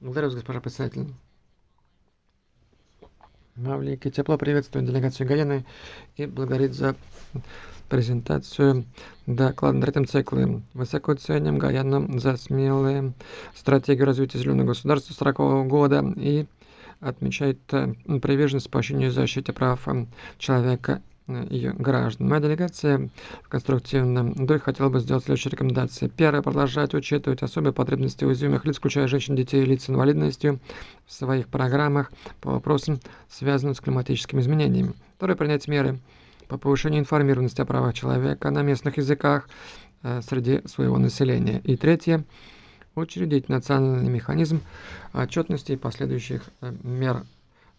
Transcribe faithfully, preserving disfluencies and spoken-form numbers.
Благодарю вас, госпожа председатель. Мавлики тепло приветствует делегацию Гаяны и благодарит за презентацию доклада на третьем цикле. Высоко ценим Гаяну за смелые стратегию развития зеленого государства сорокового года и отмечает приверженность поощрению и защите прав человека ее граждан. Моя делегация в конструктивном духе хотела бы сделать следующие рекомендации. Первое. Продолжать учитывать особые потребности уязвимых лиц, включая женщин, детей и лиц с инвалидностью, в своих программах по вопросам, связанным с климатическими изменениями. Второе. Принять меры по повышению информированности о правах человека на местных языках среди своего населения. И третье. Учредить национальный механизм отчетности и последующих мер